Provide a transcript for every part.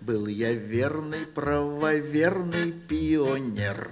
Был я верный, правоверный пионер.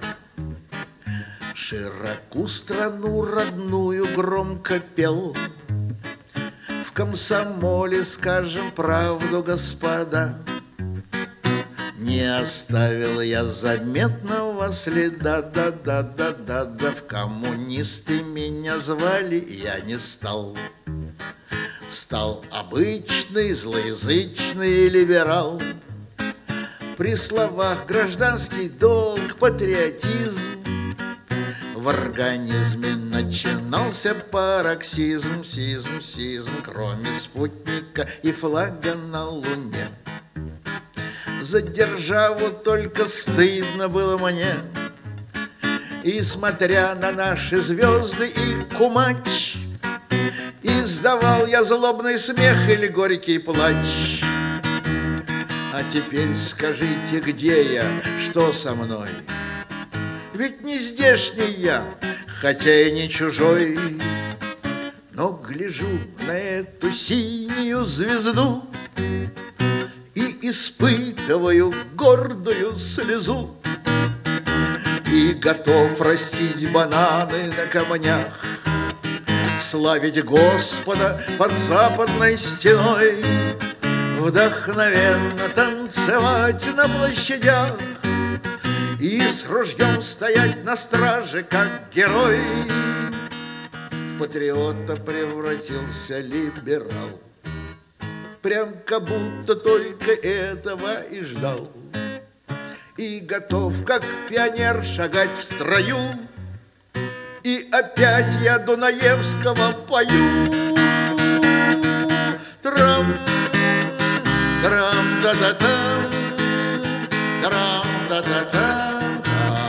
Широку страну родную громко пел. В комсомоле скажем правду, господа. Не оставил я заметного следа, да-да-да-да-да. В коммунисты меня звали, я не стал. Стал обычный, злоязычный либерал. При словах гражданский долг, патриотизм в организме начинался пароксизм, сизм, кроме спутника и флага на луне. За державу только стыдно было мне. И смотря на наши звезды и кумач, издавал я злобный смех или горький плач. А теперь скажите, где я, что со мной? Ведь не здешний я, хотя и не чужой. Но гляжу на эту синюю звезду и испытываю гордую слезу. И готов растить бананы на камнях, славить Господа под западной стеной, вдохновенно танцевать на площадях и с ружьем стоять на страже, как герой. В патриота превратился либерал, прям как будто только этого и ждал. И готов, как пионер, шагать в строю, и опять я Дунаевского пою. Трам, трам, та-та-там, трам, та-та-там,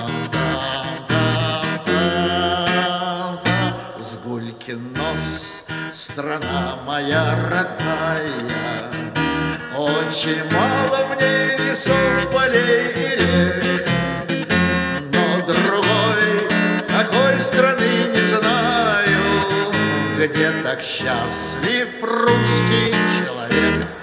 там-там-там-там. Сгулькин нос, страна моя родная, очень мало в ней лесов, полей и рек, но другой такой страны не знаю, где так счастлив русский человек.